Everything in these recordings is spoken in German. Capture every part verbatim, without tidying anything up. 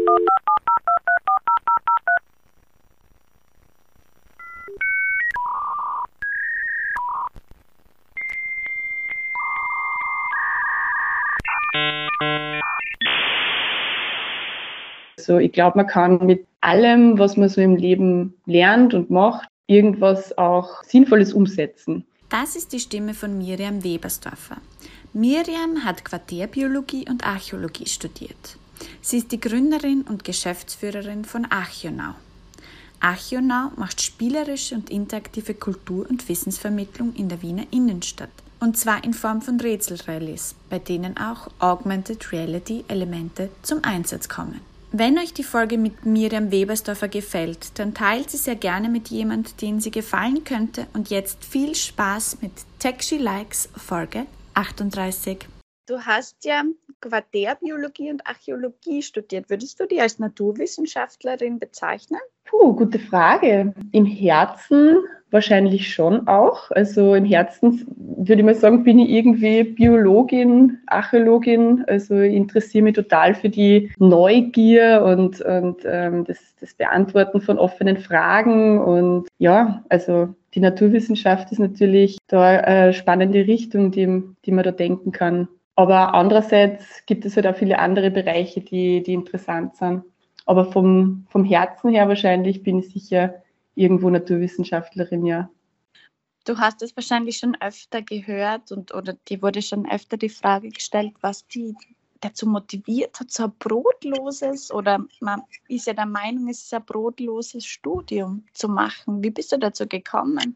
Also ich glaube, man kann mit allem, was man so im Leben lernt und macht, irgendwas auch Sinnvolles umsetzen. Das ist die Stimme von Miriam Webersdorfer. Miriam hat Quartärbiologie und Archäologie studiert. Sie ist die Gründerin und Geschäftsführerin von Archionau. Archionau macht spielerische und interaktive Kultur- und Wissensvermittlung in der Wiener Innenstadt. Und zwar in Form von Rätselrallyes, bei denen auch Augmented Reality Elemente zum Einsatz kommen. Wenn euch die Folge mit Miriam Webersdorfer gefällt, dann teilt sie sehr gerne mit jemand, den sie gefallen könnte. Und jetzt viel Spaß mit Tech She Likes Folge achtunddreißig. Du hast ja Quartärbiologie und Archäologie studiert. Würdest du dich als Naturwissenschaftlerin bezeichnen? Puh, gute Frage. Im Herzen wahrscheinlich schon auch. Also im Herzen würde ich mal sagen, bin ich irgendwie Biologin, Archäologin. Also ich interessiere mich total für die Neugier und, und ähm, das, das Beantworten von offenen Fragen. Und ja, also die Naturwissenschaft ist natürlich da eine spannende Richtung, die, die man da denken kann. Aber andererseits gibt es halt auch viele andere Bereiche, die, die interessant sind. Aber vom, vom Herzen her wahrscheinlich bin ich sicher irgendwo Naturwissenschaftlerin, ja. Du hast es wahrscheinlich schon öfter gehört und oder dir wurde schon öfter die Frage gestellt, was die dazu motiviert hat, so ein brotloses, oder man ist ja der Meinung, es ist ein brotloses Studium zu machen. Wie bist du dazu gekommen?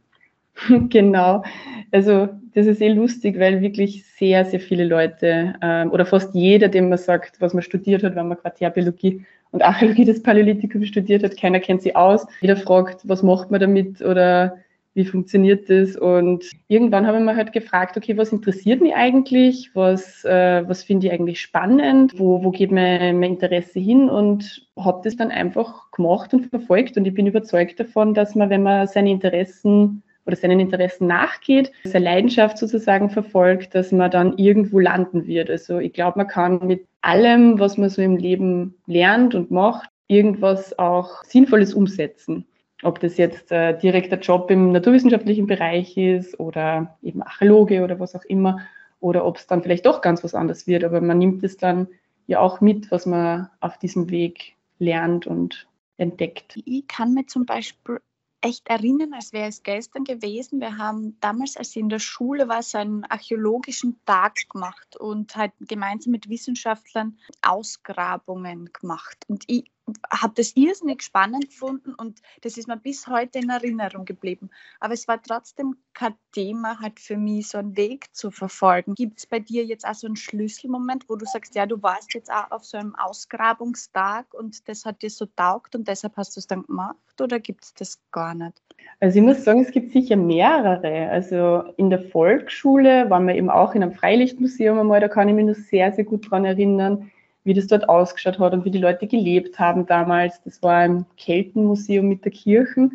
Genau, also das ist eh lustig, weil wirklich sehr, sehr viele Leute ähm, oder fast jeder, dem man sagt, was man studiert hat, wenn man Quartärbiologie und Archäologie des Paläolithikums studiert hat, keiner kennt sie aus. Jeder fragt, was macht man damit oder wie funktioniert das? Und irgendwann habe ich mir halt gefragt, okay, was interessiert mich eigentlich? Was, äh, was finde ich eigentlich spannend? Wo, wo geht mein, mein Interesse hin? Und habe das dann einfach gemacht und verfolgt. Und ich bin überzeugt davon, dass man, wenn man seine Interessen oder seinen Interessen nachgeht, seine Leidenschaft sozusagen verfolgt, dass man dann irgendwo landen wird. Also ich glaube, man kann mit allem, was man so im Leben lernt und macht, irgendwas auch Sinnvolles umsetzen. Ob das jetzt äh, direkter Job im naturwissenschaftlichen Bereich ist oder eben Archäologe oder was auch immer, oder ob es dann vielleicht doch ganz was anderes wird. Aber man nimmt es dann ja auch mit, was man auf diesem Weg lernt und entdeckt. Ich kann mir zum Beispiel echt erinnern, als wäre es gestern gewesen. Wir haben damals, als ich in der Schule war, so einen archäologischen Tag gemacht und halt gemeinsam mit Wissenschaftlern Ausgrabungen gemacht. Und ich habe das irrsinnig spannend gefunden und das ist mir bis heute in Erinnerung geblieben. Aber es war trotzdem kein Thema halt für mich, so einen Weg zu verfolgen. Gibt es bei dir jetzt auch so einen Schlüsselmoment, wo du sagst, ja, du warst jetzt auch auf so einem Ausgrabungstag und das hat dir so taugt und deshalb hast du es dann gemacht, oder gibt es das gar nicht? Also ich muss sagen, es gibt sicher mehrere. Also in der Volksschule waren wir eben auch in einem Freilichtmuseum einmal, da kann ich mich noch sehr, sehr gut dran erinnern, wie das dort ausgeschaut hat und wie die Leute gelebt haben damals. Das war im Keltenmuseum mit der Kirche.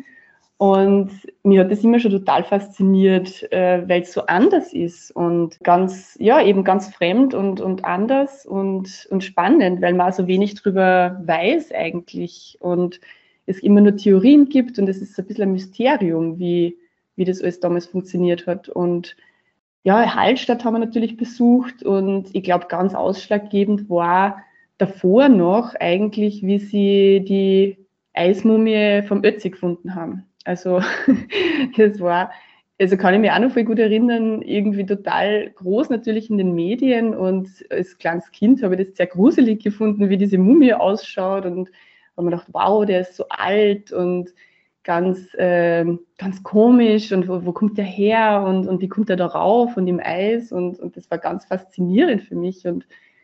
Und mir hat das immer schon total fasziniert, äh, weil es so anders ist und ganz, ja, eben ganz fremd und, und anders und, und spannend, weil man auch so wenig drüber weiß eigentlich und es immer nur Theorien gibt und es ist so ein bisschen ein Mysterium, wie, wie das alles damals funktioniert hat. Und ja, Hallstatt haben wir natürlich besucht und ich glaube, ganz ausschlaggebend war davor noch eigentlich, wie sie die Eismumie vom Ötzi gefunden haben. Also das war, also kann ich mich auch noch voll gut erinnern, irgendwie total groß natürlich in den Medien und als kleines Kind habe ich das sehr gruselig gefunden, wie diese Mumie ausschaut und habe mir gedacht, wow, der ist so alt und ganz, äh, ganz komisch und wo, wo kommt der her und, und wie kommt der da rauf und im Eis und, und das war ganz faszinierend für mich und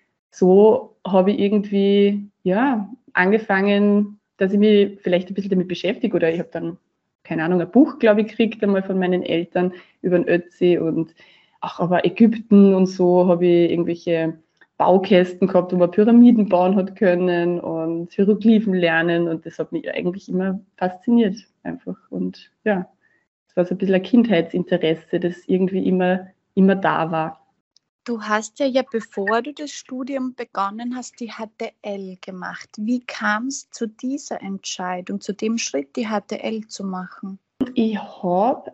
so habe ich irgendwie ja, angefangen, dass ich mich vielleicht ein bisschen damit beschäftige oder ich habe dann, keine Ahnung, ein Buch, glaube ich, gekriegt einmal von meinen Eltern über den Ötzi und auch aber Ägypten und so habe ich irgendwelche Baukästen gehabt, wo man Pyramiden bauen hat können und Hieroglyphen lernen und das hat mich eigentlich immer fasziniert einfach und ja, es war so ein bisschen ein Kindheitsinteresse, das irgendwie immer, immer da war. Du hast ja, ja, bevor du das Studium begonnen hast, die H T L gemacht. Wie kam es zu dieser Entscheidung, zu dem Schritt, die H T L zu machen? Ich habe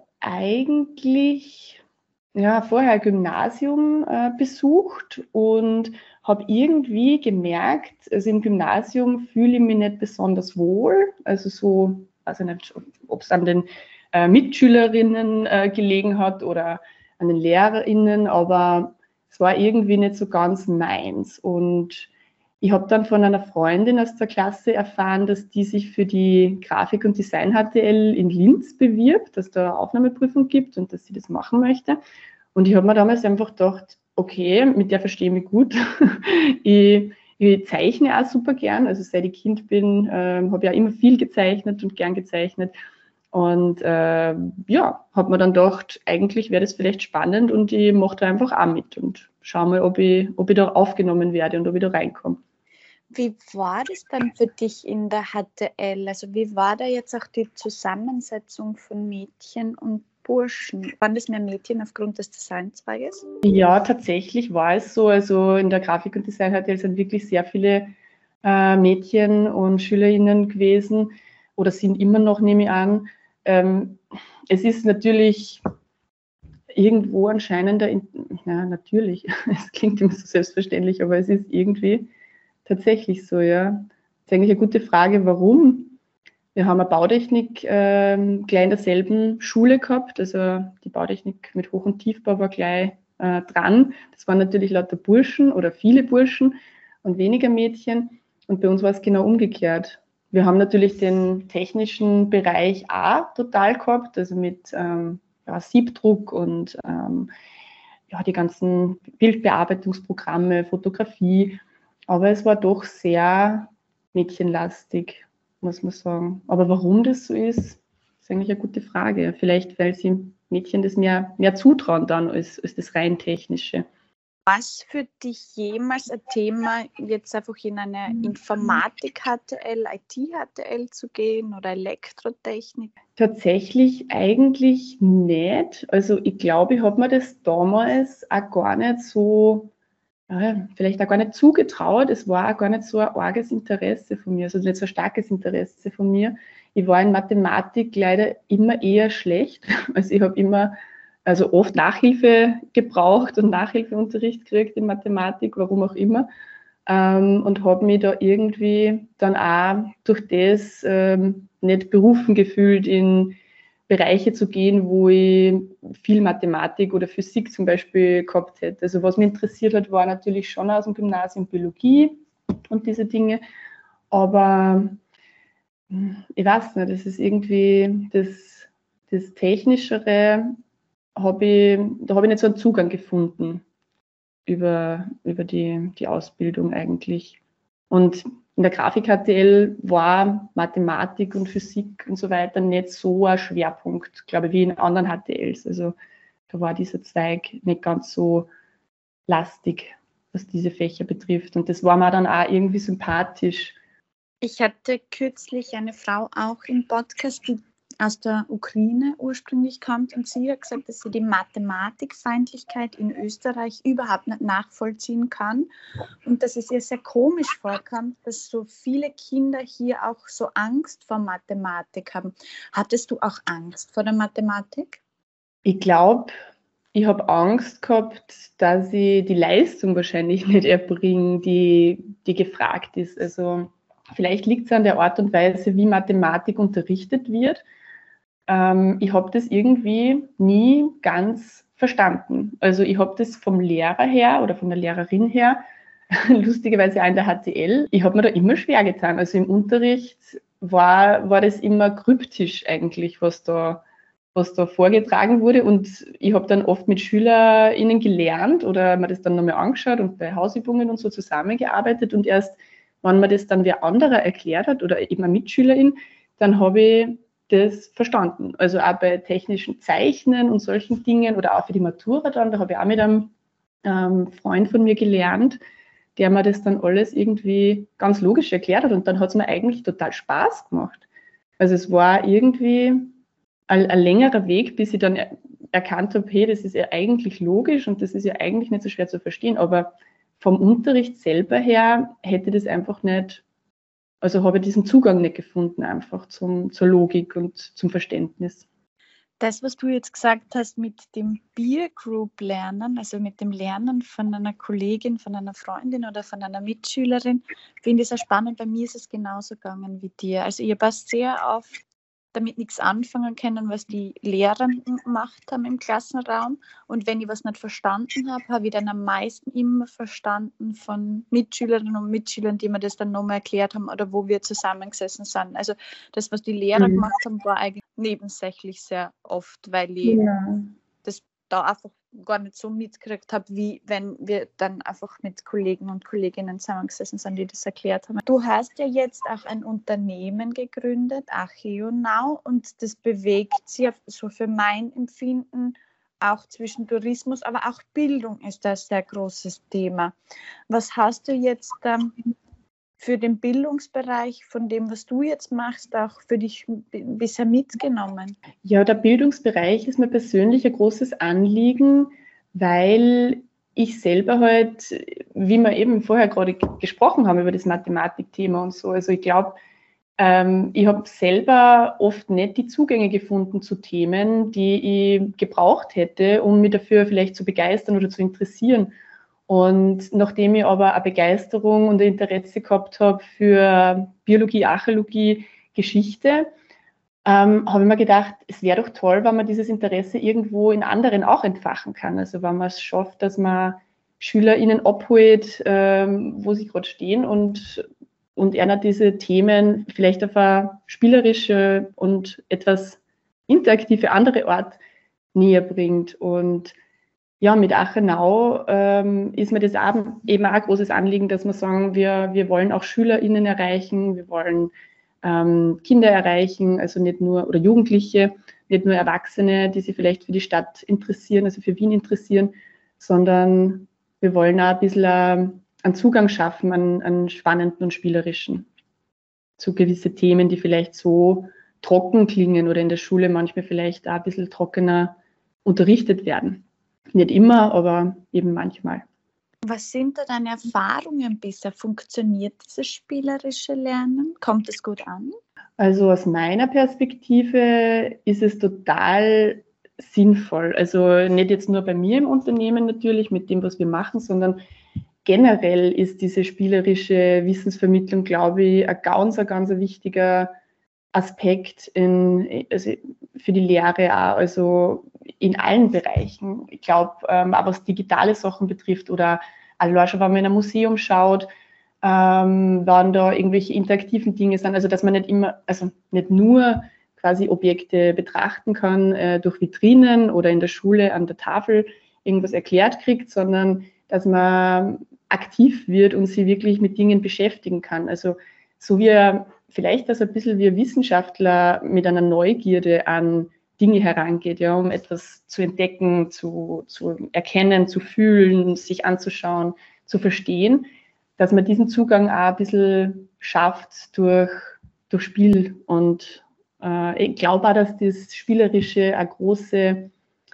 eigentlich ja, vorher Gymnasium äh, besucht und habe irgendwie gemerkt, also im Gymnasium fühle ich mich nicht besonders wohl. Also so, weiß ich nicht, ob es an den äh, Mitschülerinnen äh, gelegen hat oder an den LehrerInnen, aber es war irgendwie nicht so ganz meins. Und ich habe dann von einer Freundin aus der Klasse erfahren, dass die sich für die Grafik- und Design-H T L in Linz bewirbt, dass da eine Aufnahmeprüfung gibt und dass sie das machen möchte. Und ich habe mir damals einfach gedacht, okay, mit der verstehe ich mich gut. ich, ich zeichne auch super gern, also seit ich Kind bin, äh, habe ich auch immer viel gezeichnet und gern gezeichnet. Und äh, ja, habe mir dann gedacht, eigentlich wäre das vielleicht spannend und ich mache da einfach auch mit und schaue mal, ob ich, ob ich da aufgenommen werde und ob ich da reinkomme. Wie war das dann für dich in der H T L? Also wie war da jetzt auch die Zusammensetzung von Mädchen und Burschen? Waren das mehr Mädchen aufgrund des Designzweiges? Ja, tatsächlich war es so. Also in der Grafik- und Design-H T L sind wirklich sehr viele äh, Mädchen und SchülerInnen gewesen oder sind immer noch, nehme ich an. Ähm, es ist natürlich irgendwo anscheinend, ja, natürlich, es klingt immer so selbstverständlich, aber es ist irgendwie tatsächlich so, ja. Das ist eigentlich eine gute Frage, warum. Wir haben eine Bautechnik ähm, gleich in derselben Schule gehabt, also die Bautechnik mit Hoch- und Tiefbau war gleich äh, dran. Das waren natürlich lauter Burschen oder viele Burschen und weniger Mädchen. Und bei uns war es genau umgekehrt. Wir haben natürlich den technischen Bereich auch total gehabt, also mit ähm, ja, Siebdruck und ähm, ja, die ganzen Bildbearbeitungsprogramme, Fotografie. Aber es war doch sehr mädchenlastig, muss man sagen. Aber warum das so ist, ist eigentlich eine gute Frage. Vielleicht, weil sie Mädchen das mehr, mehr zutrauen dann als, als das rein technische. Was für dich jemals ein Thema, jetzt einfach in eine Informatik-H T L, I T-H T L zu gehen oder Elektrotechnik? Tatsächlich eigentlich nicht. Also ich glaube, ich habe mir das damals auch gar nicht so, ja, vielleicht auch gar nicht zugetraut. Es war auch gar nicht so ein arges Interesse von mir, also nicht so ein starkes Interesse von mir. Ich war in Mathematik leider immer eher schlecht. Also ich habe immer, also oft Nachhilfe gebraucht und Nachhilfeunterricht gekriegt in Mathematik, warum auch immer. Ähm, und habe mich da irgendwie dann auch durch das ähm, nicht berufen gefühlt, in Bereiche zu gehen, wo ich viel Mathematik oder Physik zum Beispiel gehabt hätte. Also was mich interessiert hat, war natürlich schon aus dem Gymnasium Biologie und diese Dinge. Aber ich weiß nicht, das ist irgendwie das, das Technischere, hab ich, da habe ich nicht so einen Zugang gefunden über, über die, die Ausbildung eigentlich. Und in der Grafik-H T L war Mathematik und Physik und so weiter nicht so ein Schwerpunkt, glaube ich, wie in anderen H T Ls. Also da war dieser Zweig nicht ganz so lastig, was diese Fächer betrifft. Und das war mir dann auch irgendwie sympathisch. Ich hatte kürzlich eine Frau auch im Podcast, die aus der Ukraine ursprünglich kommt, und sie hat gesagt, dass sie die Mathematikfeindlichkeit in Österreich überhaupt nicht nachvollziehen kann und dass es ihr sehr komisch vorkommt, dass so viele Kinder hier auch so Angst vor Mathematik haben. Hattest du auch Angst vor der Mathematik? Ich glaube, ich habe Angst gehabt, dass ich die Leistung wahrscheinlich nicht erbringe, die, die gefragt ist. Also vielleicht liegt es an der Art und Weise, wie Mathematik unterrichtet wird. Ähm, ich habe das irgendwie nie ganz verstanden. Also ich habe das vom Lehrer her oder von der Lehrerin her, lustigerweise auch in der H T L, ich habe mir da immer schwer getan. Also im Unterricht war, war das immer kryptisch eigentlich, was da, was da vorgetragen wurde. Und ich habe dann oft mit SchülerInnen gelernt oder mir das dann nochmal angeschaut und bei Hausübungen und so zusammengearbeitet. Und erst, wenn mir das dann wer anderer erklärt hat oder eben eine Mitschülerin, dann habe ich das verstanden. Also auch bei technischen Zeichnen und solchen Dingen oder auch für die Matura dann, da habe ich auch mit einem ähm, Freund von mir gelernt, der mir das dann alles irgendwie ganz logisch erklärt hat und dann hat es mir eigentlich total Spaß gemacht. Also es war irgendwie ein, ein längerer Weg, bis ich dann erkannt habe, hey, das ist ja eigentlich logisch und das ist ja eigentlich nicht so schwer zu verstehen, aber vom Unterricht selber her hätte das einfach nicht, also habe ich diesen Zugang nicht gefunden einfach zum, zur Logik und zum Verständnis. Das, was du jetzt gesagt hast mit dem Peer Group Lernen, also mit dem Lernen von einer Kollegin, von einer Freundin oder von einer Mitschülerin, finde ich sehr spannend. Bei mir ist es genauso gegangen wie dir. Also ich habe sehr oft damit nichts anfangen können, was die Lehrenden gemacht haben im Klassenraum. Und wenn ich was nicht verstanden habe, habe ich dann am meisten immer verstanden von Mitschülerinnen und Mitschülern, die mir das dann nochmal erklärt haben oder wo wir zusammengesessen sind. Also das, was die Lehrer Mhm. gemacht haben, war eigentlich nebensächlich sehr oft, weil ich Ja. das da einfach gar nicht so mitgekriegt habe, wie wenn wir dann einfach mit Kollegen und Kolleginnen zusammengesessen sind, die das erklärt haben. Du hast ja jetzt auch ein Unternehmen gegründet, ArcheoNow, und das bewegt sich so für mein Empfinden auch zwischen Tourismus, aber auch Bildung ist da ein sehr großes Thema. Was hast du jetzt ähm, für den Bildungsbereich von dem, was du jetzt machst, auch für dich bisher mitgenommen? Ja, der Bildungsbereich ist mir persönlich ein großes Anliegen, weil ich selber halt, wie wir eben vorher gerade gesprochen haben über das Mathematikthema und so, also ich glaube, ähm, ich habe selber oft nicht die Zugänge gefunden zu Themen, die ich gebraucht hätte, um mich dafür vielleicht zu begeistern oder zu interessieren. Und nachdem ich aber eine Begeisterung und ein Interesse gehabt habe für Biologie, Archäologie, Geschichte, ähm, habe ich mir gedacht, es wäre doch toll, wenn man dieses Interesse irgendwo in anderen auch entfachen kann. Also wenn man es schafft, dass man SchülerInnen abholt, ähm, wo sie gerade stehen und, und einer diese Themen vielleicht auf eine spielerische und etwas interaktive andere Art näher bringt. Und ja, mit ArcheoNow ähm, ist mir das auch, eben auch ein großes Anliegen, dass wir sagen, wir, wir wollen auch SchülerInnen erreichen, wir wollen ähm, Kinder erreichen, also nicht nur, oder Jugendliche, nicht nur Erwachsene, die sich vielleicht für die Stadt interessieren, also für Wien interessieren, sondern wir wollen auch ein bisschen äh, einen Zugang schaffen, einen, einen spannenden und spielerischen, zu gewisse Themen, die vielleicht so trocken klingen oder in der Schule manchmal vielleicht auch ein bisschen trockener unterrichtet werden. Nicht immer, aber eben manchmal. Was sind da deine Erfahrungen bisher? Funktioniert dieses spielerische Lernen? Kommt es gut an? Also aus meiner Perspektive ist es total sinnvoll. Also nicht jetzt nur bei mir im Unternehmen natürlich mit dem, was wir machen, sondern generell ist diese spielerische Wissensvermittlung, glaube ich, ein ganz, ein ganz wichtiger Aspekt in, also für die Lehre auch, also in allen Bereichen. Ich glaube, ähm, auch was digitale Sachen betrifft oder allein schon, wenn man in ein Museum schaut, ähm, wann da irgendwelche interaktiven Dinge sind, also dass man nicht immer, also nicht nur quasi Objekte betrachten kann äh, durch Vitrinen oder in der Schule an der Tafel irgendwas erklärt kriegt, sondern dass man aktiv wird und sich wirklich mit Dingen beschäftigen kann. Also so wie vielleicht das ein bisschen wie ein Wissenschaftler mit einer Neugierde an Dinge herangeht, ja, um etwas zu entdecken, zu, zu erkennen, zu fühlen, sich anzuschauen, zu verstehen, dass man diesen Zugang auch ein bisschen schafft durch, durch Spiel. Und äh, ich glaube auch, dass das Spielerische eine große,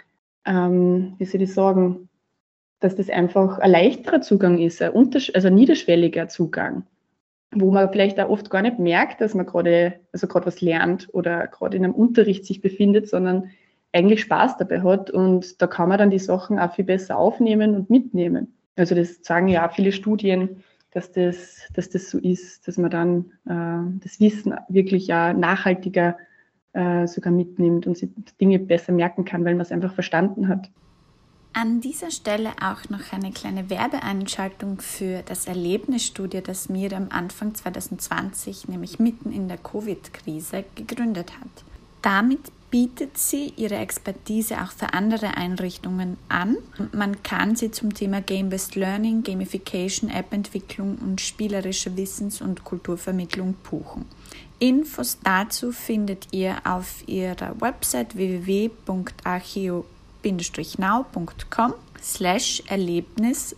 ähm, wie soll ich sagen, dass das einfach ein leichterer Zugang ist, ein, untersch- also ein niederschwelliger Zugang, wo man vielleicht auch oft gar nicht merkt, dass man gerade, also gerade was lernt oder gerade in einem Unterricht sich befindet, sondern eigentlich Spaß dabei hat. Und da kann man dann die Sachen auch viel besser aufnehmen und mitnehmen. Also das sagen ja auch viele Studien, dass das, dass das so ist, dass man dann äh, das Wissen wirklich ja nachhaltiger äh, sogar mitnimmt und sich Dinge besser merken kann, weil man es einfach verstanden hat. An dieser Stelle auch noch eine kleine Werbeeinschaltung für das Erlebnisstudio, das Miriam Anfang zwanzig zwanzig, nämlich mitten in der Covid-Krise, gegründet hat. Damit bietet sie ihre Expertise auch für andere Einrichtungen an. Man kann sie zum Thema Game-Based Learning, Gamification, App-Entwicklung und spielerische Wissens- und Kulturvermittlung buchen. Infos dazu findet ihr auf ihrer Website w w w punkt archeo now punkt com slash Erlebnis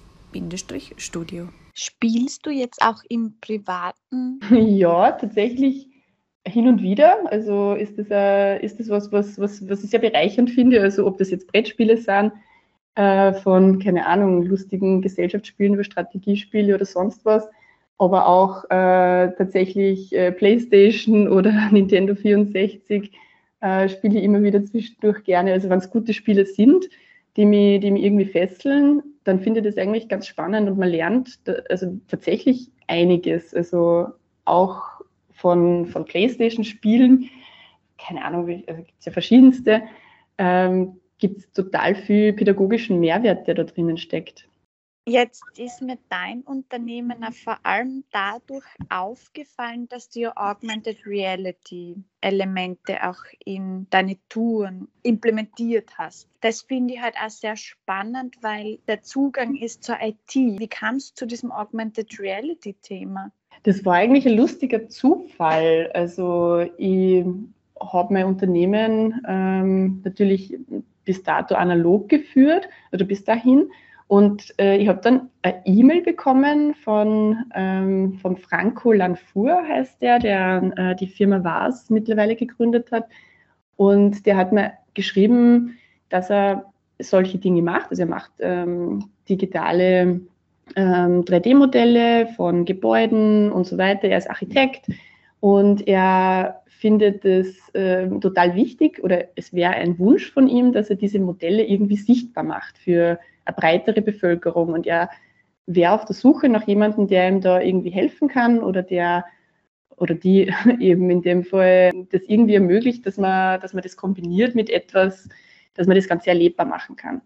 Studio. Spielst du jetzt auch im Privaten? Ja, tatsächlich Hin und wieder, also ist das, äh, ist das was, was, was, was ich sehr bereichernd finde, also ob das jetzt Brettspiele sind, äh, von, keine Ahnung, lustigen Gesellschaftsspielen über Strategiespiele oder sonst was, aber auch äh, tatsächlich äh, PlayStation oder Nintendo vierundsechzig äh, spiele ich immer wieder zwischendurch gerne, also wenn es gute Spiele sind, die mich, die mich irgendwie fesseln, dann finde ich das eigentlich ganz spannend und man lernt da, also tatsächlich einiges, also auch von, von PlayStation-Spielen, keine Ahnung, wie, also gibt es ja verschiedenste, ähm, gibt es total viel pädagogischen Mehrwert, der da drinnen steckt. Jetzt ist mir dein Unternehmen ja vor allem dadurch aufgefallen, dass du ja Augmented Reality Elemente auch in deine Touren implementiert hast. Das finde ich halt auch sehr spannend, weil der Zugang ist zur I T. Wie kamst du zu diesem Augmented Reality Thema? Das war eigentlich ein lustiger Zufall. Also ich habe mein Unternehmen ähm, natürlich bis dato analog geführt oder bis dahin. Und äh, ich habe dann eine E-Mail bekommen von, ähm, von Franco Lanfour, heißt der, der äh, die Firma Vars mittlerweile gegründet hat. Und der hat mir geschrieben, dass er solche Dinge macht. Also er macht ähm, digitale ähm, drei D-Modelle von Gebäuden und so weiter. Er ist Architekt und er findet es äh, total wichtig oder es wäre ein Wunsch von ihm, dass er diese Modelle irgendwie sichtbar macht für eine breitere Bevölkerung. Und er wäre auf der Suche nach jemandem, der ihm da irgendwie helfen kann oder der oder die eben in dem Fall das irgendwie ermöglicht, dass man, dass man das kombiniert mit etwas, dass man das Ganze erlebbar machen kann.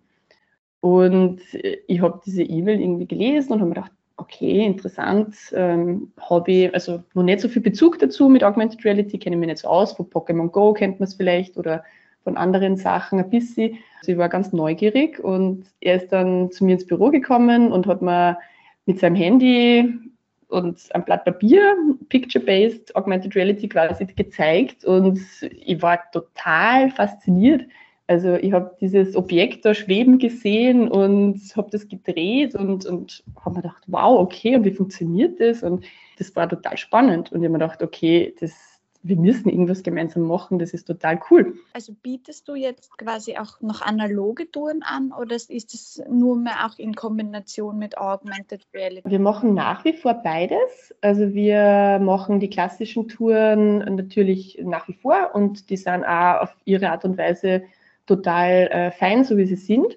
Und ich habe diese E-Mail irgendwie gelesen und habe mir gedacht, okay, interessant, ähm, habe ich also noch nicht so viel Bezug dazu mit Augmented Reality, kenne ich mich nicht so aus, von Pokémon Go kennt man es vielleicht oder von anderen Sachen ein bisschen. Also ich war ganz neugierig und er ist dann zu mir ins Büro gekommen und hat mir mit seinem Handy und ein Blatt Papier, Picture-Based Augmented Reality quasi gezeigt und ich war total fasziniert. Also ich habe dieses Objekt da schweben gesehen und habe das gedreht und, und habe mir gedacht, wow, okay, und wie funktioniert das? Und das war total spannend. Und ich habe mir gedacht, okay, das, wir müssen irgendwas gemeinsam machen, das ist total cool. Also bietest du jetzt quasi auch noch analoge Touren an oder ist es nur mehr auch in Kombination mit Augmented Reality? Wir machen nach wie vor beides. Also wir machen die klassischen Touren natürlich nach wie vor und die sind auch auf ihre Art und Weise total äh, fein, so wie sie sind.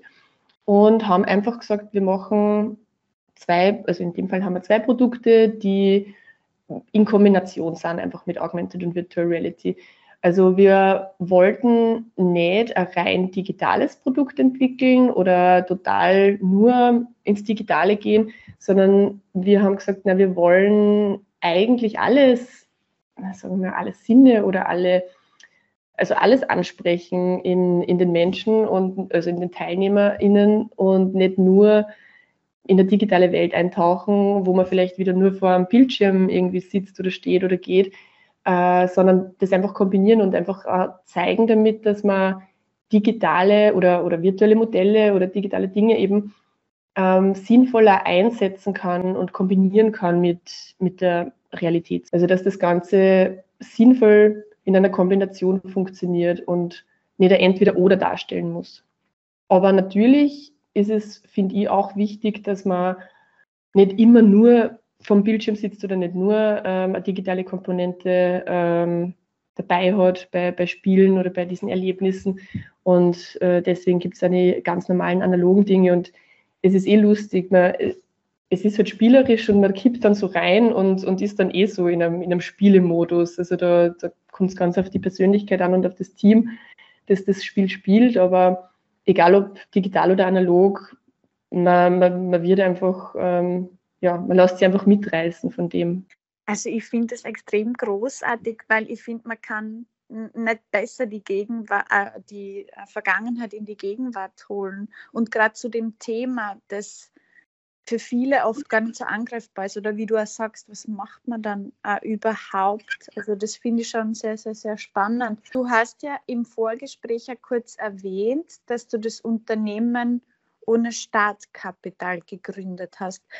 Und haben einfach gesagt, wir machen zwei, also in dem Fall haben wir zwei Produkte, die in Kombination sind, einfach mit Augmented und Virtual Reality. Also wir wollten nicht ein rein digitales Produkt entwickeln oder total nur ins Digitale gehen, sondern wir haben gesagt, na, wir wollen eigentlich alles, sagen wir, alle Sinne oder alle, also alles ansprechen in, in den Menschen und also in den TeilnehmerInnen und nicht nur in der digitale Welt eintauchen, wo man vielleicht wieder nur vor einem Bildschirm irgendwie sitzt oder steht oder geht, äh, sondern das einfach kombinieren und einfach äh, zeigen damit, dass man digitale oder, oder virtuelle Modelle oder digitale Dinge eben ähm, sinnvoller einsetzen kann und kombinieren kann mit, mit der Realität. Also dass das Ganze sinnvoll in einer Kombination funktioniert und nicht ein Entweder-Oder darstellen muss. Aber natürlich ist es, finde ich, auch wichtig, dass man nicht immer nur vom Bildschirm sitzt oder nicht nur ähm, eine digitale Komponente ähm, dabei hat bei, bei Spielen oder bei diesen Erlebnissen. Und äh, deswegen gibt es eine ganz normalen analogen Dinge und es ist eh lustig. Man, es ist halt spielerisch und man kippt dann so rein und, und ist dann eh so in einem, in einem Spielemodus. Also da, da kommt es ganz auf die Persönlichkeit an und auf das Team, das das Spiel spielt. Aber egal ob digital oder analog, man, man, man wird einfach, ähm, ja, man lässt sich einfach mitreißen von dem. Also ich finde das extrem großartig, weil ich finde, man kann nicht besser die, Gegenwart, äh, die Vergangenheit in die Gegenwart holen. Und gerade zu dem Thema, das für viele oft gar nicht so angreifbar ist, oder wie du auch sagst, was macht man dann äh, überhaupt? Also das finde ich schon sehr, sehr, sehr spannend. Du hast ja im Vorgespräch ja kurz erwähnt, dass du das Unternehmen ohne Startkapital gegründet hast.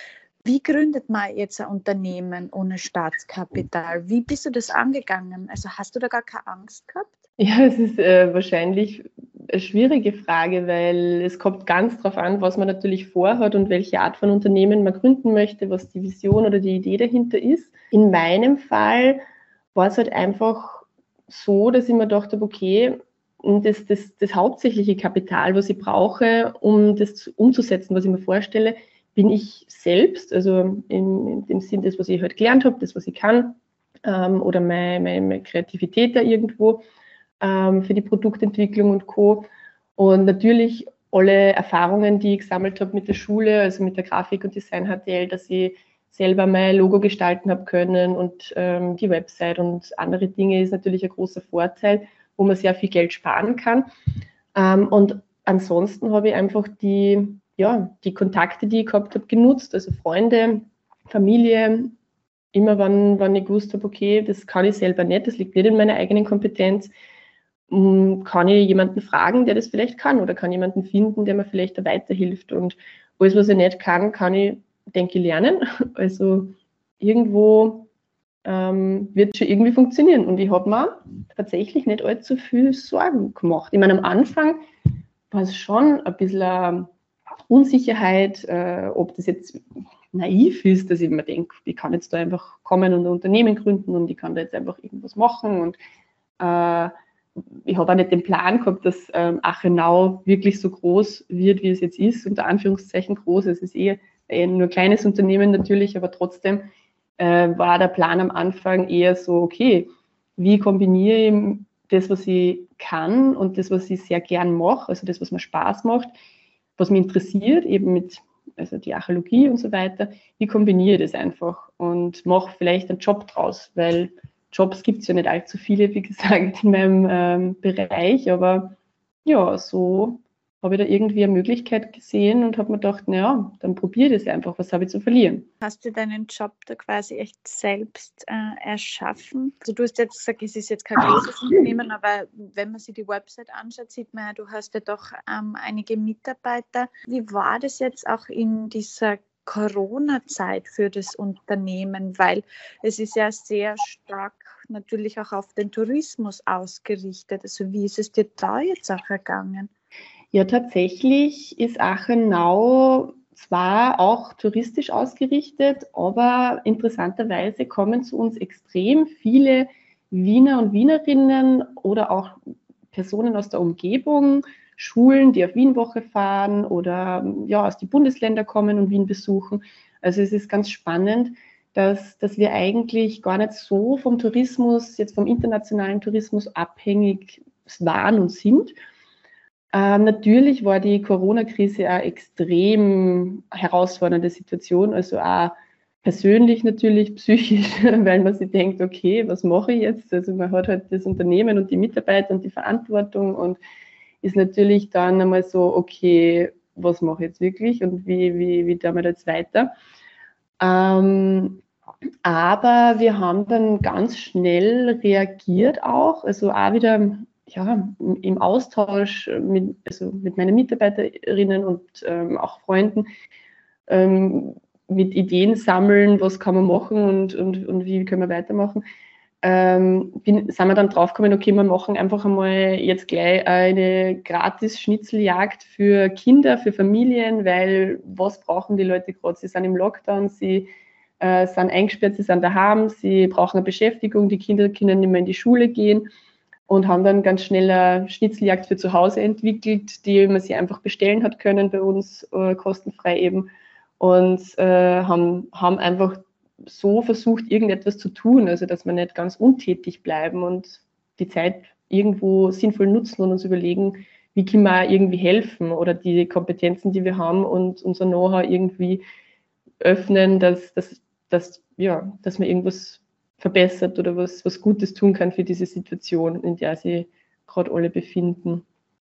Wie gründet man jetzt ein Unternehmen ohne Startkapital? Wie bist du das angegangen? Also hast du da gar keine Angst gehabt? Ja, es ist äh, wahrscheinlich eine schwierige Frage, weil es kommt ganz darauf an, was man natürlich vorhat und welche Art von Unternehmen man gründen möchte, was die Vision oder die Idee dahinter ist. In meinem Fall war es halt einfach so, dass ich mir gedacht habe, okay, das, das, das hauptsächliche Kapital, was ich brauche, um das umzusetzen, was ich mir vorstelle, bin ich selbst, also in, in dem Sinn, das, was ich halt gelernt habe, das, was ich kann, ähm, oder meine, meine, meine Kreativität da irgendwo ähm, für die Produktentwicklung und Co. Und natürlich alle Erfahrungen, die ich gesammelt habe mit der Schule, also mit der Grafik und Design H T L, dass ich selber mein Logo gestalten habe können und ähm, die Website und andere Dinge ist natürlich ein großer Vorteil, wo man sehr viel Geld sparen kann. Ähm, und ansonsten habe ich einfach die, ja, die Kontakte, die ich gehabt habe, genutzt, also Freunde, Familie, immer wenn, wenn ich gewusst habe, okay, das kann ich selber nicht, das liegt nicht in meiner eigenen Kompetenz, kann ich jemanden fragen, der das vielleicht kann oder kann jemanden finden, der mir vielleicht da weiterhilft. Und alles, was ich nicht kann, kann ich, denke ich, lernen. Also irgendwo ähm, wird es schon irgendwie funktionieren. Und ich habe mir tatsächlich nicht allzu viel Sorgen gemacht. Ich meine, am Anfang war es schon ein bisschen eine Unsicherheit, äh, ob das jetzt naiv ist, dass ich mir denke, ich kann jetzt da einfach kommen und ein Unternehmen gründen und ich kann da jetzt einfach irgendwas machen. Und äh, ich habe auch nicht den Plan gehabt, dass ähm, Achenau wirklich so groß wird, wie es jetzt ist, unter Anführungszeichen groß. Es ist eher, eher nur ein kleines Unternehmen natürlich, aber trotzdem äh, war der Plan am Anfang eher so, okay, wie kombiniere ich das, was ich kann und das, was ich sehr gern mache, also das, was mir Spaß macht, was mich interessiert, eben mit also die Archäologie und so weiter, wie kombiniere ich das einfach und mache vielleicht einen Job draus, weil Jobs gibt es ja nicht allzu viele, wie gesagt, in meinem ähm, Bereich, aber ja, so habe ich da irgendwie eine Möglichkeit gesehen und habe mir gedacht, naja, dann probiere das einfach, was habe ich zu verlieren. Hast du deinen Job da quasi echt selbst äh, erschaffen? Also du hast jetzt gesagt, es ist jetzt kein großes Unternehmen, aber wenn man sich die Website anschaut, sieht man ja, du hast ja doch ähm, einige Mitarbeiter. Wie war das jetzt auch in dieser Corona-Zeit für das Unternehmen? Weil es ist ja sehr stark natürlich auch auf den Tourismus ausgerichtet. Also wie ist es dir da jetzt auch ergangen? Ja, tatsächlich ist Achenau zwar auch touristisch ausgerichtet, aber interessanterweise kommen zu uns extrem viele Wiener und Wienerinnen oder auch Personen aus der Umgebung, Schulen, die auf Wienwoche fahren oder ja, aus den Bundesländern kommen und Wien besuchen. Also es ist ganz spannend, dass, dass wir eigentlich gar nicht so vom Tourismus, jetzt vom internationalen Tourismus abhängig waren und sind. Ähm, natürlich war die Corona-Krise eine extrem herausfordernde Situation, also auch persönlich natürlich, psychisch, weil man sich denkt, okay, was mache ich jetzt? Also man hat halt das Unternehmen und die Mitarbeiter und die Verantwortung und ist natürlich dann einmal so, okay, was mache ich jetzt wirklich und wie, wie, wie tun wir jetzt weiter? Ähm, aber wir haben dann ganz schnell reagiert auch, also auch wieder ja, im Austausch mit, also mit meinen Mitarbeiterinnen und ähm, auch Freunden ähm, mit Ideen sammeln, was kann man machen und, und, und wie können wir weitermachen. Ähm, bin, sind wir dann draufgekommen, okay, wir machen einfach einmal jetzt gleich eine gratis Schnitzeljagd für Kinder, für Familien, weil was brauchen die Leute gerade? Sie sind im Lockdown, sie äh, sind eingesperrt, sie sind daheim, sie brauchen eine Beschäftigung, die Kinder können nicht mehr in die Schule gehen und haben dann ganz schnell eine Schnitzeljagd für zu Hause entwickelt, die man sich einfach bestellen hat können bei uns, äh, kostenfrei eben und äh, haben, haben einfach so versucht, irgendetwas zu tun, also dass wir nicht ganz untätig bleiben und die Zeit irgendwo sinnvoll nutzen und uns überlegen, wie können wir irgendwie helfen oder die Kompetenzen, die wir haben und unser Know-how irgendwie öffnen, dass, dass, dass, ja, dass man irgendwas verbessert oder was, was Gutes tun kann für diese Situation, in der sie gerade alle befinden.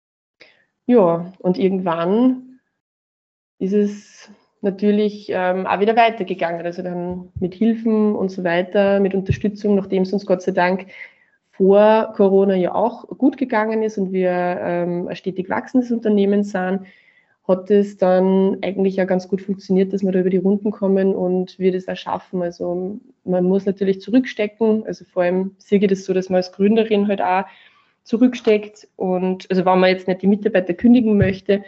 Ja, und irgendwann ist es natürlich ähm, auch wieder weitergegangen. Also dann mit Hilfen und so weiter, mit Unterstützung, nachdem es uns Gott sei Dank vor Corona ja auch gut gegangen ist und wir ähm, ein stetig wachsendes Unternehmen sind, hat es dann eigentlich ja ganz gut funktioniert, dass wir da über die Runden kommen und wir das auch schaffen. Also man muss natürlich zurückstecken, also vor allem sehe ich das so, dass man als Gründerin halt auch zurücksteckt und also wenn man jetzt nicht die Mitarbeiter kündigen möchte,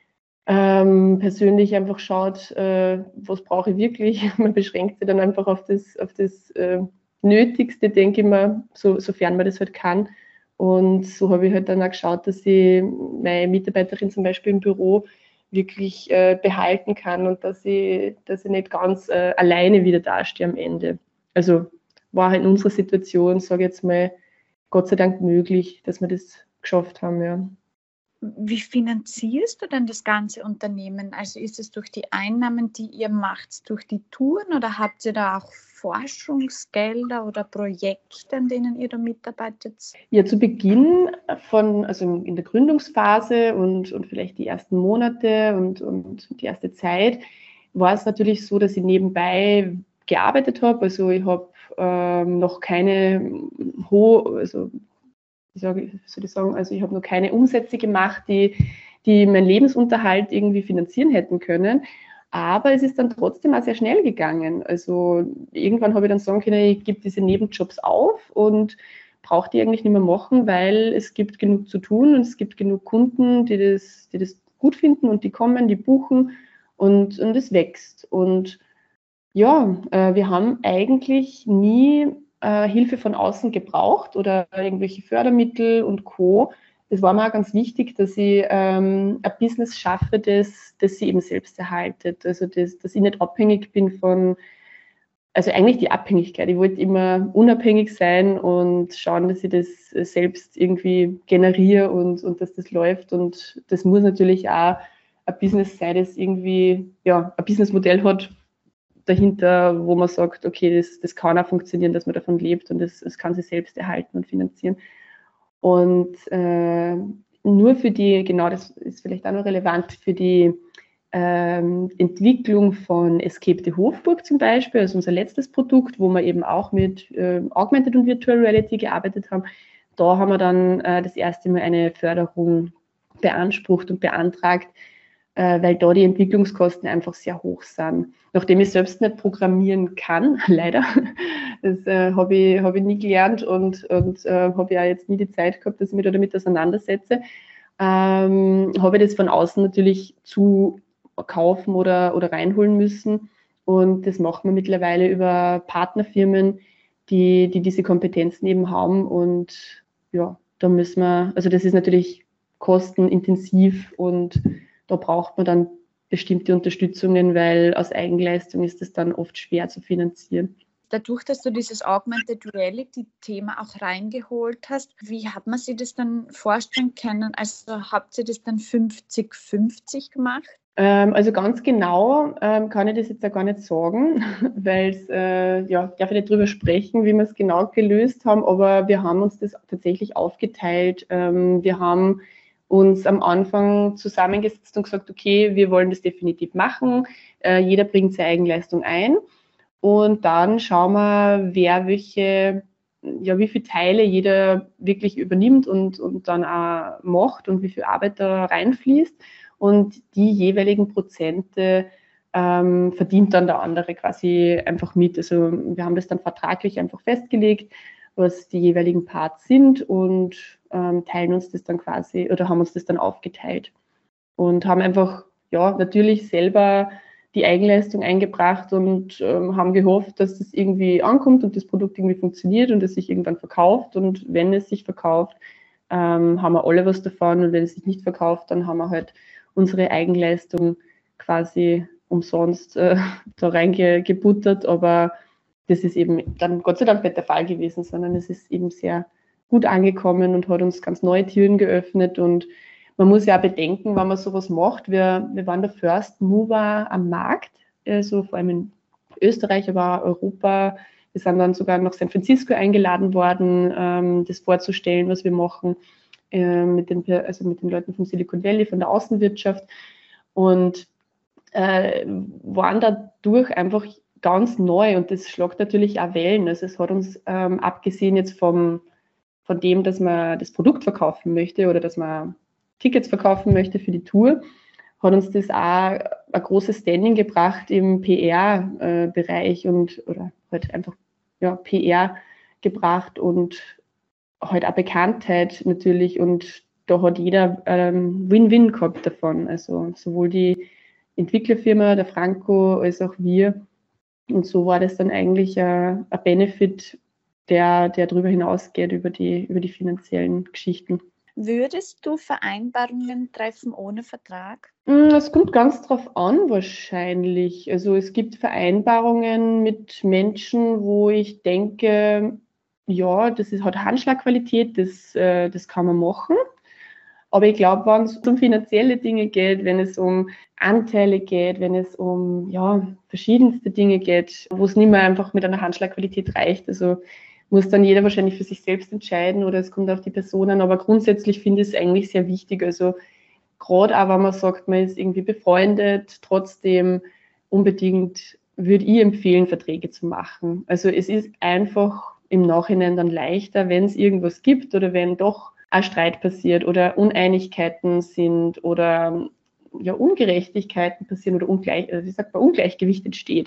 ähm, persönlich einfach schaut, äh, was brauche ich wirklich. Man beschränkt sich dann einfach auf das, auf das äh, Nötigste, denke ich mal, so, sofern man das halt kann. Und so habe ich halt dann auch geschaut, dass ich meine Mitarbeiterin zum Beispiel im Büro wirklich äh, behalten kann und dass ich, dass ich nicht ganz äh, alleine wieder dastehe am Ende. Also war halt in unserer Situation, sage ich jetzt mal, Gott sei Dank möglich, dass wir das geschafft haben, ja. Wie finanzierst du denn das ganze Unternehmen? Also ist es durch die Einnahmen, die ihr macht, durch die Touren oder habt ihr da auch Forschungsgelder oder Projekte, an denen ihr da mitarbeitet? Ja, zu Beginn von, also in der Gründungsphase und, und vielleicht die ersten Monate und, und die erste Zeit war es natürlich so, dass ich nebenbei gearbeitet habe. Also ich habe ähm, noch keine hohe, also wie soll ich sagen, also ich habe noch keine Umsätze gemacht, die, die meinen Lebensunterhalt irgendwie finanzieren hätten können. Aber es ist dann trotzdem auch sehr schnell gegangen. Also irgendwann habe ich dann sagen können, ich gebe diese Nebenjobs auf und brauche die eigentlich nicht mehr machen, weil es gibt genug zu tun und es gibt genug Kunden, die das, die das gut finden und die kommen, die buchen und, und es wächst. Und ja, äh, wir haben eigentlich nie äh, Hilfe von außen gebraucht oder irgendwelche Fördermittel und Co. Das war mir auch ganz wichtig, dass ich ähm, ein Business schaffe, das, das sie eben selbst erhaltet. Also das, dass ich nicht abhängig bin von, also eigentlich die Abhängigkeit. Ich wollte immer unabhängig sein und schauen, dass ich das selbst irgendwie generiere und, und dass das läuft. Und das muss natürlich auch ein Business sein, das irgendwie ja, ein Businessmodell hat dahinter, wo man sagt, okay, das, das kann auch funktionieren, dass man davon lebt und das, das kann sich selbst erhalten und finanzieren. Und äh, nur für die, genau, das ist vielleicht auch noch relevant, für die ähm, Entwicklung von Escape de Hofburg zum Beispiel, also unser letztes Produkt, wo wir eben auch mit äh, Augmented und Virtual Reality gearbeitet haben, da haben wir dann äh, das erste Mal eine Förderung beansprucht und beantragt, äh, weil da die Entwicklungskosten einfach sehr hoch sind. Nachdem ich selbst nicht programmieren kann, leider, das äh, habe ich, hab ich nie gelernt und, und äh, habe ja jetzt nie die Zeit gehabt, dass ich mich da damit auseinandersetze, ähm, habe ich das von außen natürlich zu kaufen oder, oder reinholen müssen. Und das machen wir mittlerweile über Partnerfirmen, die, die diese Kompetenzen eben haben. Und ja, da müssen wir, also das ist natürlich kostenintensiv und da braucht man dann bestimmte Unterstützungen, weil aus Eigenleistung ist es dann oft schwer zu finanzieren. Dadurch, dass du dieses Augmented Reality-Thema auch reingeholt hast, wie hat man sich das dann vorstellen können? Also habt ihr das dann fünfzig fünfzig gemacht? Ähm, also ganz genau ähm, kann ich das jetzt ja gar nicht sagen, weil es, äh, ja, darf ich nicht drüber sprechen, wie wir es genau gelöst haben, aber wir haben uns das tatsächlich aufgeteilt. Ähm, wir haben uns am Anfang zusammengesetzt und gesagt, okay, wir wollen das definitiv machen, äh, jeder bringt seine Eigenleistung ein und dann schauen wir, wer welche, ja, wie viele Teile jeder wirklich übernimmt und, und dann auch macht und wie viel Arbeit da reinfließt und die jeweiligen Prozente ähm, verdient dann der andere quasi einfach mit. Also wir haben das dann vertraglich einfach festgelegt, was die jeweiligen Parts sind und ähm, teilen uns das dann quasi oder haben uns das dann aufgeteilt und haben einfach, ja, natürlich selber die Eigenleistung eingebracht und ähm, haben gehofft, dass das irgendwie ankommt und das Produkt irgendwie funktioniert und es sich irgendwann verkauft und wenn es sich verkauft, ähm, haben wir alle was davon und wenn es sich nicht verkauft, dann haben wir halt unsere Eigenleistung quasi umsonst äh, da reingebuttert, aber das ist eben dann Gott sei Dank nicht der Fall gewesen, sondern es ist eben sehr gut angekommen und hat uns ganz neue Türen geöffnet. Und man muss ja auch bedenken, wenn man sowas macht, wir, wir waren der First Mover am Markt, also vor allem in Österreich, aber auch Europa. Wir sind dann sogar nach San Francisco eingeladen worden, ähm, das vorzustellen, was wir machen, äh, mit, den, also mit den Leuten vom Silicon Valley, von der Außenwirtschaft. Und äh, waren dadurch einfach ganz neu und das schlagt natürlich auch Wellen. Also es hat uns, ähm, abgesehen jetzt vom, von dem, dass man das Produkt verkaufen möchte oder dass man Tickets verkaufen möchte für die Tour, hat uns das auch ein großes Standing gebracht im P R-Bereich und oder halt einfach ja, P R gebracht und halt auch Bekanntheit natürlich. Und da hat jeder ähm, Win-Win gehabt davon. Also sowohl die Entwicklerfirma, der Franco, als auch wir. Und so war das dann eigentlich ein, ein Benefit, der, der darüber hinausgeht, über die, über die finanziellen Geschichten. Würdest du Vereinbarungen treffen ohne Vertrag? Es kommt ganz drauf an, wahrscheinlich. Also es gibt Vereinbarungen mit Menschen, wo ich denke, ja, das ist, hat Handschlagqualität, das, äh, das kann man machen. Aber ich glaube, wenn es um finanzielle Dinge geht, wenn es um Anteile geht, wenn es um ja, verschiedenste Dinge geht, wo es nicht mehr einfach mit einer Handschlagqualität reicht, also muss dann jeder wahrscheinlich für sich selbst entscheiden oder es kommt auf die Person an. Aber grundsätzlich finde ich es eigentlich sehr wichtig. Also gerade auch, wenn man sagt, man ist irgendwie befreundet, trotzdem unbedingt würde ich empfehlen, Verträge zu machen. Also es ist einfach im Nachhinein dann leichter, wenn es irgendwas gibt oder wenn doch ein Streit passiert oder Uneinigkeiten sind oder ja, Ungerechtigkeiten passieren oder Ungleich, wie sagt man, Ungleichgewicht entsteht,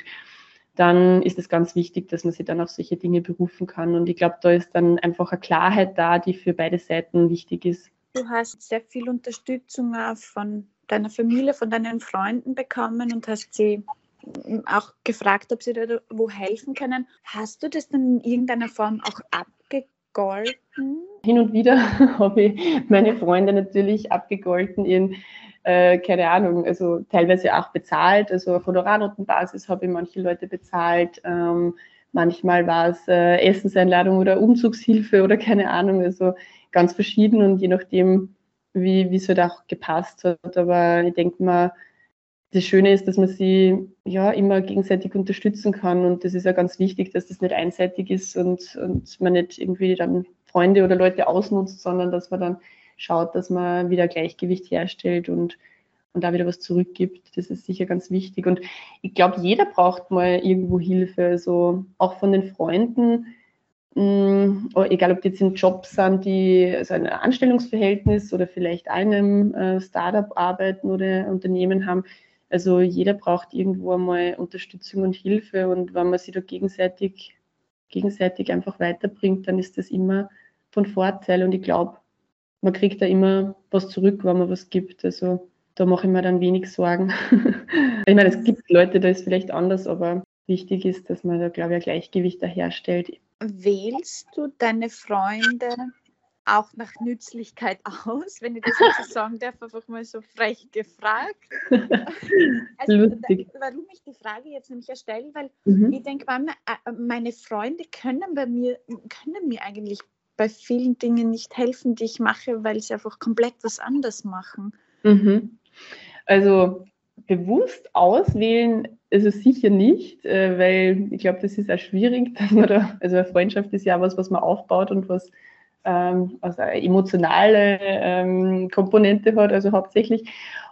dann ist es ganz wichtig, dass man sich dann auf solche Dinge berufen kann. Und ich glaube, da ist dann einfach eine Klarheit da, die für beide Seiten wichtig ist. Du hast sehr viel Unterstützung auch von deiner Familie, von deinen Freunden bekommen und hast sie auch gefragt, ob sie dir wo helfen können. Hast du das dann in irgendeiner Form auch abgegolten? Hin und wieder habe ich meine Freunde natürlich abgegolten in, äh, keine Ahnung, also teilweise auch bezahlt. Also auf Honorarnotenbasis habe ich manche Leute bezahlt. Ähm, manchmal war es äh, Essenseinladung oder Umzugshilfe oder keine Ahnung. Also ganz verschieden und je nachdem, wie wie es halt auch gepasst hat. Aber ich denke mal, das Schöne ist, dass man sie ja immer gegenseitig unterstützen kann und das ist ja ganz wichtig, dass das nicht einseitig ist und, und man nicht irgendwie dann Freunde oder Leute ausnutzt, sondern dass man dann schaut, dass man wieder Gleichgewicht herstellt und, und da wieder was zurückgibt. Das ist sicher ganz wichtig und ich glaube, jeder braucht mal irgendwo Hilfe, also auch von den Freunden, mh, egal ob die jetzt in Jobs sind, die also ein Anstellungsverhältnis oder vielleicht einem äh, Startup arbeiten oder Unternehmen haben. Also jeder braucht irgendwo einmal Unterstützung und Hilfe und wenn man sich da gegenseitig, gegenseitig einfach weiterbringt, dann ist das immer von Vorteil und ich glaube, man kriegt da immer was zurück, wenn man was gibt. Also da mache ich mir dann wenig Sorgen. Ich meine, es gibt Leute, da ist vielleicht anders, aber wichtig ist, dass man da, glaube ich, ein Gleichgewicht da herstellt. Wählst du deine Freunde auch nach Nützlichkeit aus, wenn ich das jetzt so sagen darf, einfach mal so frech gefragt. Also, Lustig. Da, warum ich die Frage jetzt nämlich erstelle, weil Mhm. ich denke, meine Freunde können bei mir, können mir eigentlich bei vielen Dingen nicht helfen, die ich mache, weil sie einfach komplett was anderes machen. Mhm. Also bewusst auswählen ist es sicher nicht, äh, weil ich glaube, das ist auch schwierig, dass man da, also eine Freundschaft ist ja was, was man aufbaut und was ähm, also eine emotionale ähm, Komponente hat, also hauptsächlich.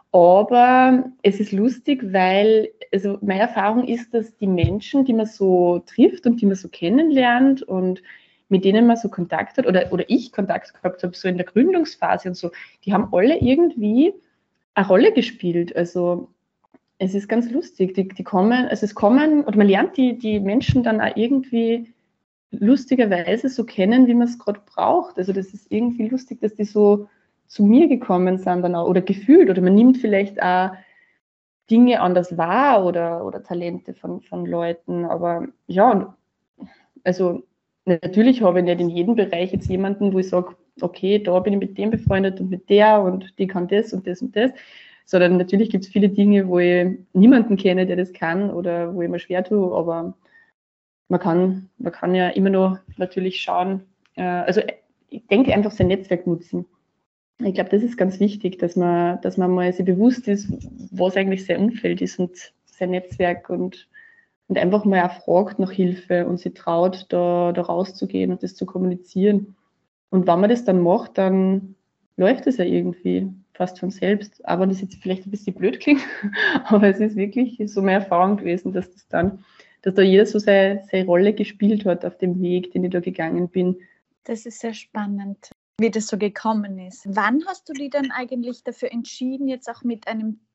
Aber es ist lustig, weil, also meine Erfahrung ist, dass die Menschen, die man so trifft und die man so kennenlernt und mit denen man so Kontakt hat oder, oder ich Kontakt gehabt habe, so in der Gründungsphase und so, die haben alle irgendwie eine Rolle gespielt. Also es ist ganz lustig. Die, die kommen, also es kommen, oder man lernt die, die Menschen dann auch irgendwie lustigerweise so kennen, wie man es gerade braucht. Also das ist irgendwie lustig, dass die so zu mir gekommen sind dann auch, oder gefühlt, oder man nimmt vielleicht auch Dinge anders wahr oder, oder Talente von, von Leuten. Aber ja, also natürlich habe ich nicht in jedem Bereich jetzt jemanden, wo ich sage, okay, da bin ich mit dem befreundet und mit der und die kann das und das und das. Sondern natürlich gibt es viele Dinge, wo ich niemanden kenne, der das kann oder wo ich mir schwer tue, aber man kann, man kann ja immer noch natürlich schauen, äh, also ich denke einfach sein Netzwerk nutzen. Ich glaube, das ist ganz wichtig, dass man, dass man mal sich bewusst ist, was eigentlich sein Umfeld ist und sein Netzwerk und, und einfach mal auch fragt nach Hilfe und sich traut, da, da rauszugehen und das zu kommunizieren. Und wenn man das dann macht, dann läuft es ja irgendwie fast von selbst. Aber das jetzt vielleicht ein bisschen blöd klingt, aber es ist wirklich so meine Erfahrung gewesen, dass das dann, dass da jeder so seine, seine Rolle gespielt hat auf dem Weg, den ich da gegangen bin. Das ist sehr spannend, wie das so gekommen ist. Wann hast du dich dann eigentlich dafür entschieden, jetzt auch mit einem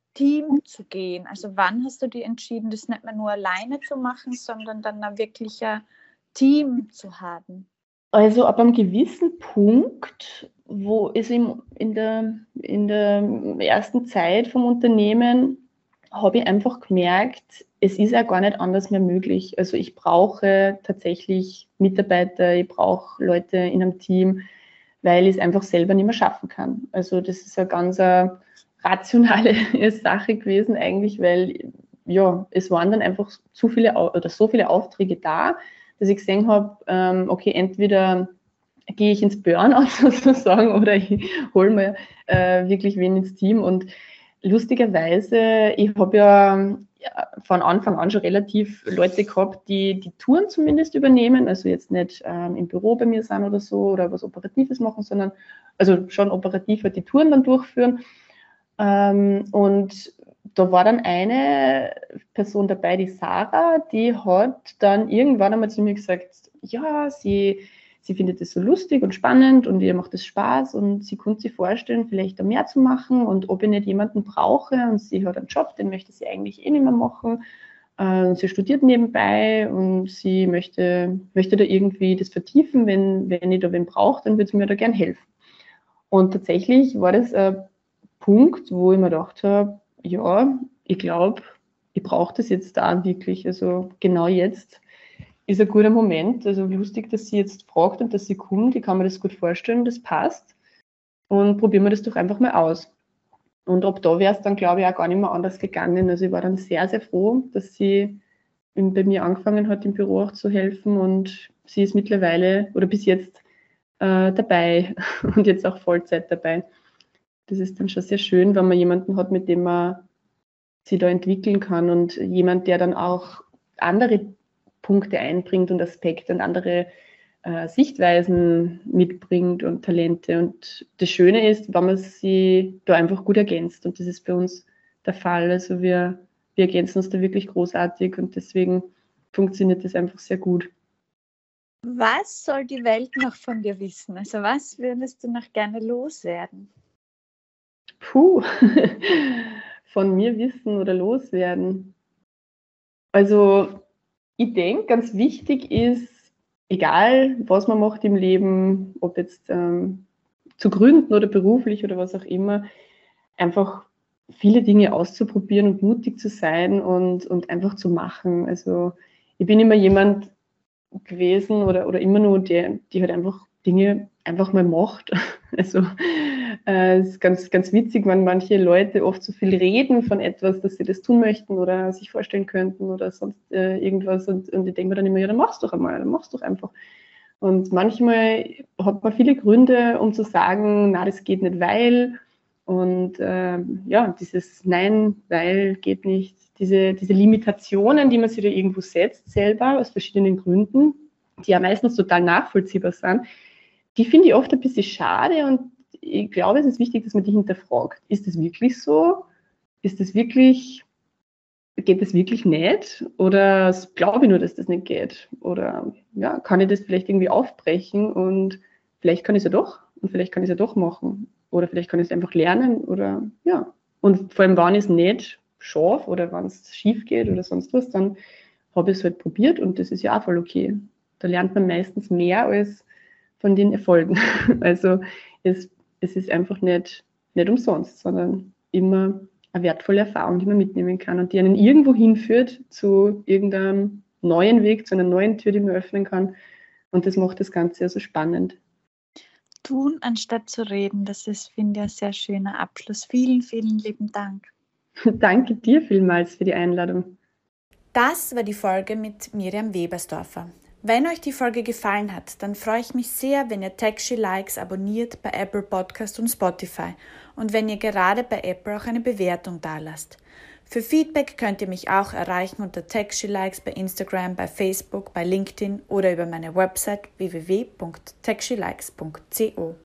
Team zu gehen? Also wann hast du dir entschieden, das nicht mehr nur alleine zu machen, sondern dann ein wirklicher Team zu haben? Also ab einem gewissen Punkt, wo es im, in, der, in der ersten Zeit vom Unternehmen, habe ich einfach gemerkt, es ist ja gar nicht anders mehr möglich. Also ich brauche tatsächlich Mitarbeiter, ich brauche Leute in einem Team, weil ich es einfach selber nicht mehr schaffen kann. Also das ist eine ganz eine rationale Sache gewesen eigentlich, weil ja, es waren dann einfach zu viele oder so viele Aufträge da, dass ich gesehen habe, ähm, okay, entweder gehe ich ins Burnout sozusagen oder ich hole mir äh, wirklich wen ins Team. Und lustigerweise, ich habe ja, ja von Anfang an schon relativ Leute gehabt, die die Touren zumindest übernehmen, also jetzt nicht ähm, im Büro bei mir sind oder so oder was Operatives machen, sondern also schon operativ halt die Touren dann durchführen. Ähm, und da war dann eine Person dabei, die Sarah, die hat dann irgendwann einmal zu mir gesagt, ja, sie, sie findet es so lustig und spannend und ihr macht es Spaß und sie konnte sich vorstellen, vielleicht da mehr zu machen und ob ich nicht jemanden brauche und sie hat einen Job, den möchte sie eigentlich eh nicht mehr machen. Äh, sie studiert nebenbei und sie möchte, möchte da irgendwie das vertiefen, wenn, wenn ich da wen brauche, dann würde sie mir da gern helfen. Und tatsächlich war das ein Punkt, wo ich mir gedacht habe, ja, ich glaube, ich brauche das jetzt da wirklich. Also genau jetzt ist ein guter Moment. Also lustig, dass sie jetzt fragt und dass sie kommt. Ich kann mir das gut vorstellen, das passt. Und probieren wir das doch einfach mal aus. Und ab da wäre es dann, glaube ich, auch gar nicht mehr anders gegangen. Also ich war dann sehr, sehr froh, dass sie bei mir angefangen hat, im Büro auch zu helfen. Und sie ist mittlerweile oder bis jetzt äh, dabei und jetzt auch Vollzeit dabei. Das ist dann schon sehr schön, wenn man jemanden hat, mit dem man sich da entwickeln kann und jemand, der dann auch andere Punkte einbringt und Aspekte und andere äh, Sichtweisen mitbringt und Talente. Und das Schöne ist, wenn man sie da einfach gut ergänzt. Und das ist bei uns der Fall. Also wir, wir ergänzen uns da wirklich großartig und deswegen funktioniert das einfach sehr gut. Was soll die Welt noch von dir wissen? Also was würdest du noch gerne loswerden? Puh, von mir wissen oder loswerden. Also ich denke, ganz wichtig ist, egal was man macht im Leben, ob jetzt ähm, zu gründen oder beruflich oder was auch immer, einfach viele Dinge auszuprobieren und mutig zu sein und, und einfach zu machen. Also ich bin immer jemand gewesen oder, oder immer nur der, die halt einfach Dinge einfach mal macht. Also äh, es ist ganz, ganz witzig, wenn manche Leute oft so viel reden von etwas, dass sie das tun möchten oder sich vorstellen könnten oder sonst äh, irgendwas und, und ich denke mir dann immer, ja, dann mach's doch einmal, dann mach's doch einfach. Und manchmal hat man viele Gründe, um zu sagen, na, das geht nicht, weil und äh, ja, dieses Nein, weil geht nicht, diese, diese Limitationen, die man sich da irgendwo setzt, selber aus verschiedenen Gründen, die ja meistens total nachvollziehbar sind, die finde ich oft ein bisschen schade und ich glaube, es ist wichtig, dass man die hinterfragt. Ist das wirklich so? Ist das wirklich, geht das wirklich nicht? Oder glaube ich nur, dass das nicht geht? Oder ja, kann ich das vielleicht irgendwie aufbrechen und vielleicht kann ich es ja doch und vielleicht kann ich es ja doch machen. Oder vielleicht kann ich es einfach lernen oder ja. Und vor allem, wenn ich es nicht schaffe oder wenn es schief geht oder sonst was, dann habe ich es halt probiert und das ist ja auch voll okay. Da lernt man meistens mehr als von den Erfolgen. Also es, es ist einfach nicht, nicht umsonst, sondern immer eine wertvolle Erfahrung, die man mitnehmen kann und die einen irgendwo hinführt zu irgendeinem neuen Weg, zu einer neuen Tür, die man öffnen kann. Und das macht das Ganze ja so spannend. Tun, anstatt zu reden, das ist, finde ich, ein sehr schöner Abschluss. Vielen, vielen lieben Dank. Danke dir vielmals für die Einladung. Das war die Folge mit Miriam Webersdorfer. Wenn euch die Folge gefallen hat, dann freue ich mich sehr, wenn ihr Tech She Likes abonniert bei Apple Podcast und Spotify und wenn ihr gerade bei Apple auch eine Bewertung dalasst. Für Feedback könnt ihr mich auch erreichen unter Tech She Likes bei Instagram, bei Facebook, bei LinkedIn oder über meine Website w w w punkt tech she likes punkt co.